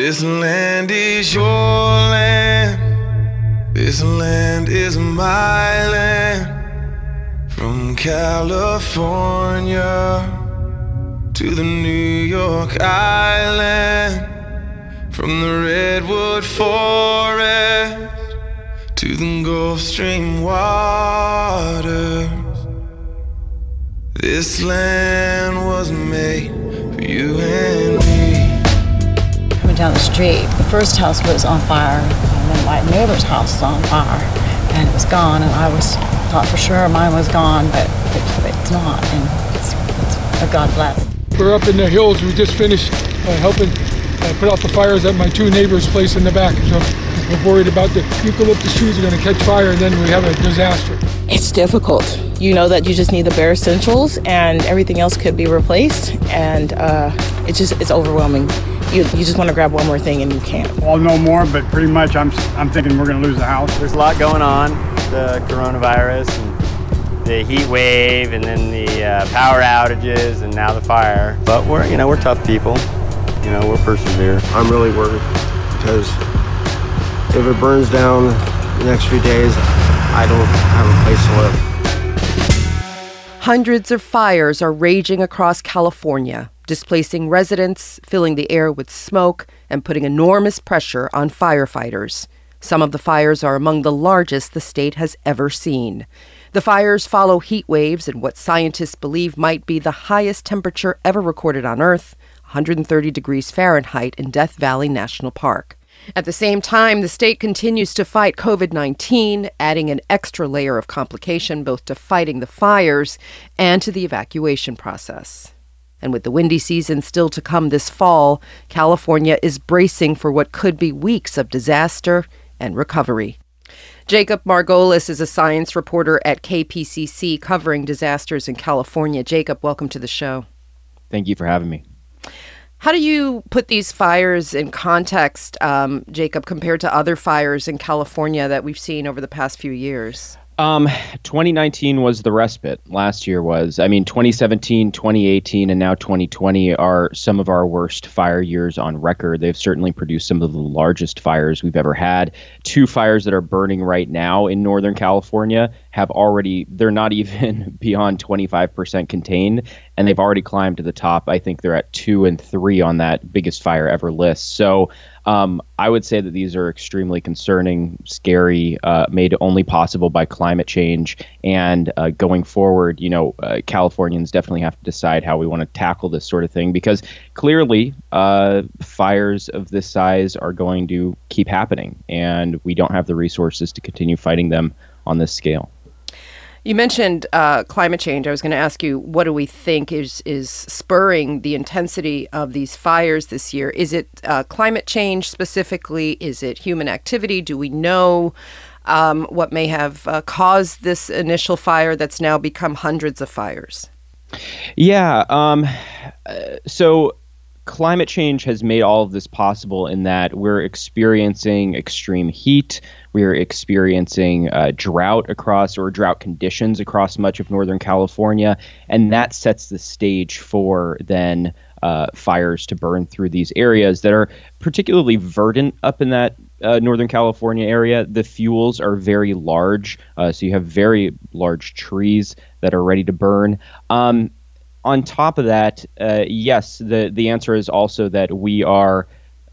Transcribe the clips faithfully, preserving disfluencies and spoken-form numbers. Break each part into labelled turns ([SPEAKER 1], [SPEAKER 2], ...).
[SPEAKER 1] This land is your land. This land is my land. From California to the New York Island. From the Redwood Forest to the Gulf Stream waters. This land was made for you and me.
[SPEAKER 2] Coming down the street, the first house was on fire, and then my neighbor's house was on fire, and it was gone, and I was thought for sure mine was gone, but it, it's not, and it's, it's a God bless.
[SPEAKER 3] We're up in the hills. We just finished uh, helping uh, put out the fires at my two neighbors' place in the back. So we're worried about the eucalyptus trees are going to catch fire, and then we have a disaster.
[SPEAKER 4] It's difficult. You know that you just need the bare essentials, and everything else could be replaced, and uh, it's just it's overwhelming. You you just want to grab one more thing, and you can't.
[SPEAKER 5] I'll know more, but pretty much I'm I'm thinking we're going to lose the house.
[SPEAKER 6] There's a lot going on, the coronavirus, and the heat wave, and then the uh, power outages, and now the fire. But we're you know we're tough people. You know we're persevere.
[SPEAKER 7] I'm really worried because if it burns down the next few days, I don't have a place to live.
[SPEAKER 8] Hundreds of fires are raging across California, displacing residents, filling the air with smoke, and putting enormous pressure on firefighters. Some of the fires are among the largest the state has ever seen. The fires follow heat waves and what scientists believe might be the highest temperature ever recorded on Earth, one hundred thirty degrees Fahrenheit in Death Valley National Park. At the same time, the state continues to fight covid nineteen, adding an extra layer of complication both to fighting the fires and to the evacuation process. And with the windy season still to come this fall, California is bracing for what could be weeks of disaster and recovery. Jacob Margolis is a science reporter at K P C C covering disasters in California. Jacob, welcome to the show.
[SPEAKER 9] Thank you for having me.
[SPEAKER 8] How do you put these fires in context, um, Jacob, compared to other fires in California that we've seen over the past few years?
[SPEAKER 9] Um, twenty nineteen was the respite. Last year was. I mean, twenty seventeen, twenty eighteen, and now twenty twenty are some of our worst fire years on record. They've certainly produced some of the largest fires we've ever had. Two fires that are burning right now in Northern California have already, they're not even beyond twenty-five percent contained, and they've already climbed to the top. I think they're at two and three on that biggest fire ever list. So um, I would say that these are extremely concerning, scary, uh, made only possible by climate change. And uh, going forward, you know, uh, Californians definitely have to decide how we want to tackle this sort of thing, because clearly uh, fires of this size are going to keep happening, and we don't have the resources to continue fighting them on this scale.
[SPEAKER 8] You mentioned uh, climate change. I was going to ask you, what do we think is is spurring the intensity of these fires this year? Is it uh, climate change specifically? Is it human activity? Do we know um, what may have uh, caused this initial fire that's now become hundreds of fires?
[SPEAKER 9] Yeah. Um, uh, so climate change has made all of this possible in that we're experiencing extreme heat. We're experiencing uh, drought across or drought conditions across much of Northern California. And that sets the stage for then uh, fires to burn through these areas that are particularly verdant up in that uh, Northern California area. The fuels are very large. Uh, so you have very large trees that are ready to burn. Um, On top of that, uh, yes, the, the answer is also that we are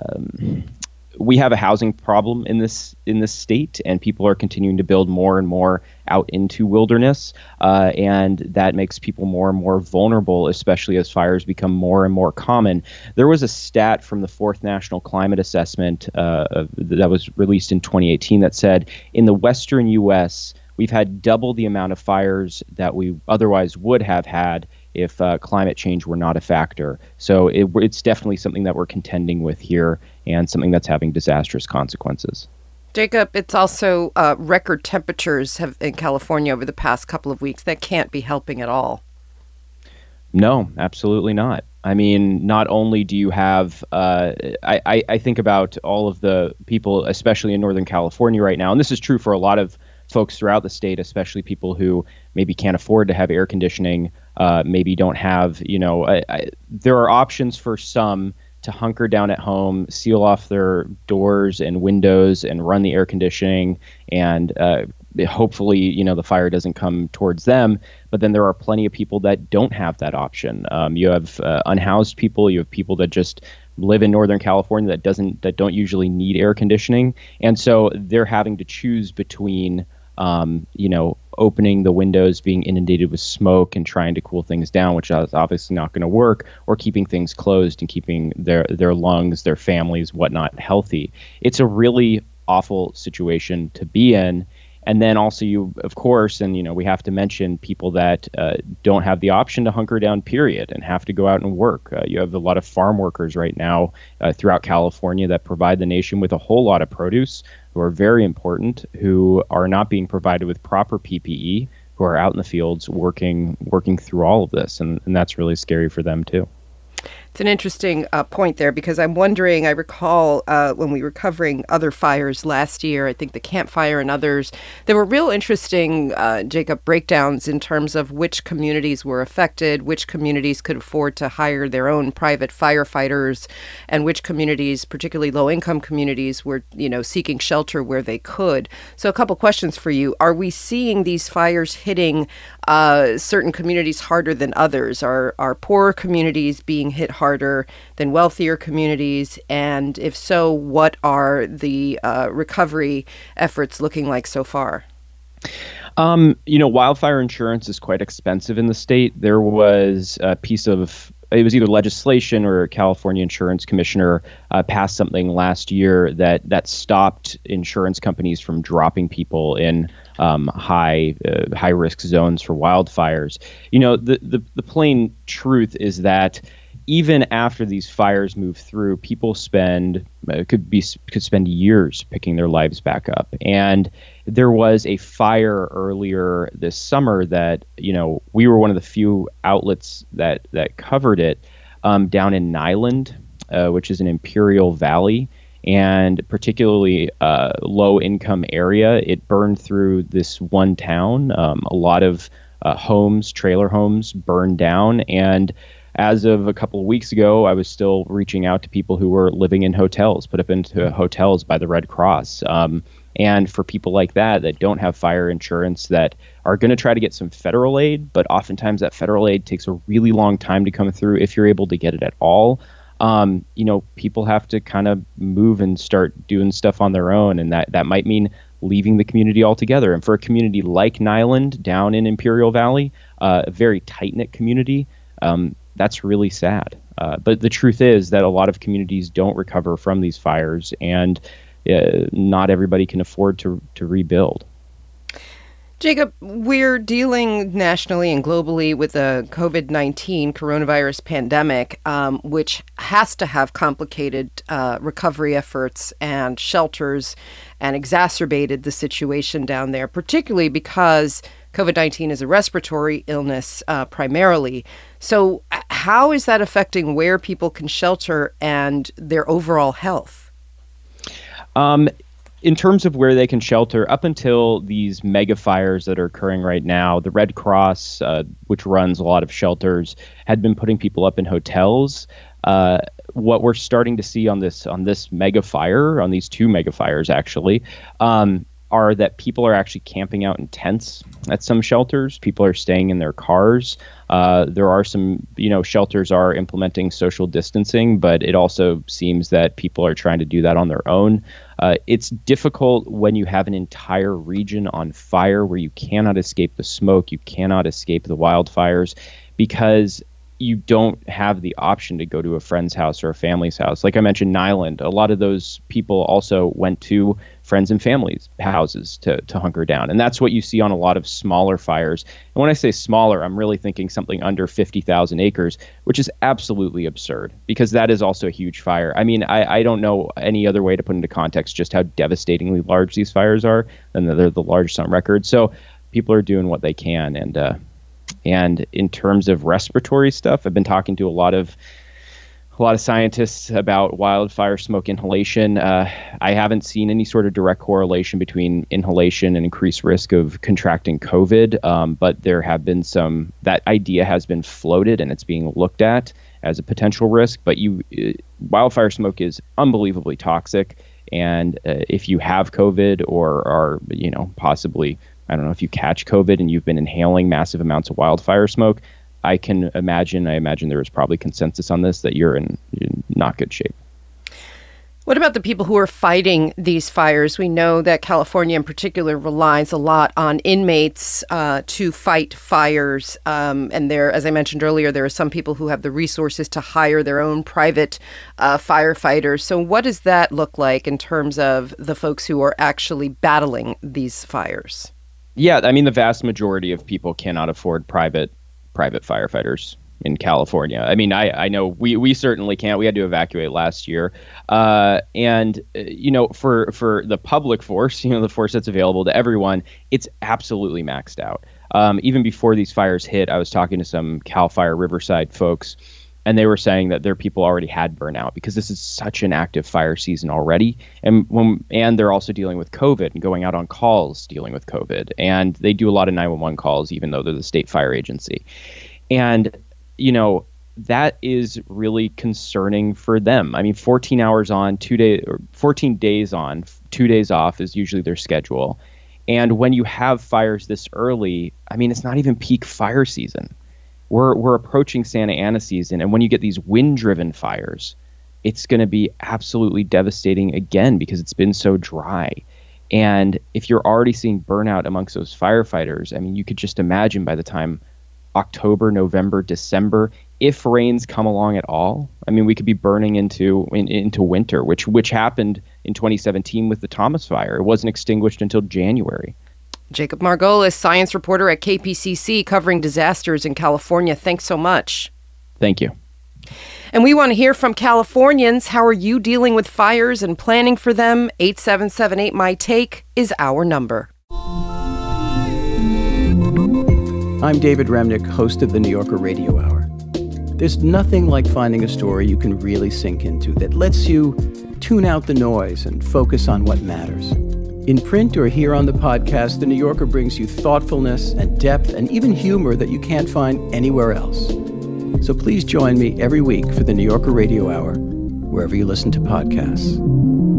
[SPEAKER 9] um, we have a housing problem in this in this state, and people are continuing to build more and more out into wilderness, uh, and that makes people more and more vulnerable, especially as fires become more and more common. There was a stat from the Fourth National Climate Assessment uh, that was released in twenty eighteen that said in the western U S we've had double the amount of fires that we otherwise would have had if uh, climate change were not a factor. So it, it's definitely something that we're contending with here, and something that's having disastrous consequences.
[SPEAKER 8] Jacob, it's also uh, record temperatures have in California over the past couple of weeks. That can't be helping at all.
[SPEAKER 9] No, absolutely not. I mean, not only do you have, uh, I, I, I think about all of the people, especially in Northern California right now, and this is true for a lot of folks throughout the state, especially people who maybe can't afford to have air conditioning, uh, maybe don't have, you know, I, I, there are options for some to hunker down at home, seal off their doors and windows, and run the air conditioning, and uh, hopefully, you know, the fire doesn't come towards them. But then there are plenty of people that don't have that option. Um, you have uh, unhoused people. You have people that just live in Northern California that doesn't that don't usually need air conditioning, and so they're having to choose between, um, you know, opening the windows, being inundated with smoke, and trying to cool things down, which is obviously not going to work, or keeping things closed and keeping their their lungs, their families, whatnot, healthy. It's a really awful situation to be in. And then also you, of course, and, you know, we have to mention people that uh, don't have the option to hunker down, period, and have to go out and work. Uh, you have a lot of farm workers right now uh, throughout California that provide the nation with a whole lot of produce, who are very important, who are not being provided with proper P P E, who are out in the fields working working through all of this. And, and that's really scary for them, too.
[SPEAKER 8] It's an interesting uh, point there, because I'm wondering, I recall uh, when we were covering other fires last year, I think the Camp Fire and others, there were real interesting, uh, Jacob, breakdowns in terms of which communities were affected, which communities could afford to hire their own private firefighters, and which communities, particularly low-income communities, were, you know, seeking shelter where they could. So a couple questions for you. Are we seeing these fires hitting uh, certain communities harder than others? Are, are poorer communities being hit harder than wealthier communities? And if so, what are the uh, recovery efforts looking like so far?
[SPEAKER 9] Um, you know, wildfire insurance is quite expensive in the state. There was a piece of, it was either legislation or a California insurance commissioner uh, passed something last year that that stopped insurance companies from dropping people in um, high uh, high risk zones for wildfires. You know, the, the the plain truth is that even after these fires move through, people spend uh, could be could spend years picking their lives back up. And there was a fire earlier this summer that, you know, we were one of the few outlets that that covered it um, down in Niland, uh, which is an Imperial Valley, and particularly uh, low income area. It burned through this one town. Um, a lot of uh, homes, trailer homes, burned down, and as of a couple of weeks ago, I was still reaching out to people who were living in hotels, put up into hotels by the Red Cross. Um, and for people like that, that don't have fire insurance, that are going to try to get some federal aid, but oftentimes that federal aid takes a really long time to come through if you're able to get it at all. Um, you know, people have to kind of move and start doing stuff on their own. And that, that might mean leaving the community altogether. And for a community like Niland down in Imperial Valley, uh, a very tight-knit community, um, that's really sad. Uh, but the truth is that a lot of communities don't recover from these fires, and uh, not everybody can afford to to rebuild.
[SPEAKER 8] Jacob, we're dealing nationally and globally with the COVID nineteen coronavirus pandemic, um, which has to have complicated uh, recovery efforts and shelters, and exacerbated the situation down there, particularly because COVID nineteen is a respiratory illness uh, primarily. So how is that affecting where people can shelter and their overall health?
[SPEAKER 9] Um, in terms of where they can shelter, up until these mega fires that are occurring right now, the Red Cross, uh, which runs a lot of shelters, had been putting people up in hotels. Uh, what we're starting to see on this on this mega fire, on these two mega fires actually, um, are that people are actually camping out in tents at some shelters. People are staying in their cars. Uh, there are some, you know, shelters are implementing social distancing, but it also seems that people are trying to do that on their own. Uh, it's difficult when you have an entire region on fire where you cannot escape the smoke, you cannot escape the wildfires, because you don't have the option to go to a friend's house or a family's house. Like I mentioned, Niland, a lot of those people also went to friends and families' houses to, to hunker down. And that's what you see on a lot of smaller fires. And when I say smaller, I'm really thinking something under fifty thousand acres, which is absolutely absurd, because that is also a huge fire. I mean, I, I don't know any other way to put into context just how devastatingly large these fires are, and they're the largest on record. So people are doing what they can. And, uh, And in terms of respiratory stuff, I've been talking to a lot of a lot of scientists about wildfire smoke inhalation. Uh, I haven't seen any sort of direct correlation between inhalation and increased risk of contracting COVID, um, but there have been some, that idea has been floated and it's being looked at as a potential risk. But you, wildfire smoke is unbelievably toxic. And uh, if you have COVID or are, you know, possibly, I don't know, if you catch COVID and you've been inhaling massive amounts of wildfire smoke, I can imagine, I imagine there is probably consensus on this, that you're in, in not good shape.
[SPEAKER 8] What about the people who are fighting these fires? We know that California in particular relies a lot on inmates uh, to fight fires. Um, and there, as I mentioned earlier, there are some people who have the resources to hire their own private uh, firefighters. So what does that look like in terms of the folks who are actually battling these fires?
[SPEAKER 9] Yeah, I mean, the vast majority of people cannot afford private private firefighters in California. I mean, I, I know we, we certainly can't. We had to evacuate last year. Uh, and, uh, you know, for, for the public force, you know, the force that's available to everyone, it's absolutely maxed out. Um, even before these fires hit, I was talking to some CAL FIRE Riverside folks, and they were saying that their people already had burnout because this is such an active fire season already. And when, and they're also dealing with COVID and going out on calls dealing with COVID. And they do a lot of nine one one calls, even though they're the state fire agency. And you know, that is really concerning for them. I mean, fourteen hours on, two days, or fourteen days on, two days off is usually their schedule. And when you have fires this early, I mean, it's not even peak fire season. We're we're approaching Santa Ana season, and when you get these wind-driven fires, it's going to be absolutely devastating again because it's been so dry. And if you're already seeing burnout amongst those firefighters, I mean, you could just imagine by the time October, November, December, if rains come along at all, I mean, we could be burning into in, into winter, which which happened in twenty seventeen with the Thomas Fire. It wasn't extinguished until January.
[SPEAKER 8] Jacob Margolis, science reporter at K P C C, covering disasters in California. Thanks so much.
[SPEAKER 9] Thank you.
[SPEAKER 8] And we want to hear from Californians. How are you dealing with fires and planning for them? eight seven seven eight, M Y T A K E is our number.
[SPEAKER 10] I'm David Remnick, host of the New Yorker Radio Hour. There's nothing like finding a story you can really sink into that lets you tune out the noise and focus on what matters. In print or here on the podcast, the New Yorker brings you thoughtfulness and depth and even humor that you can't find anywhere else. So please join me every week for the New Yorker Radio Hour, wherever you listen to podcasts.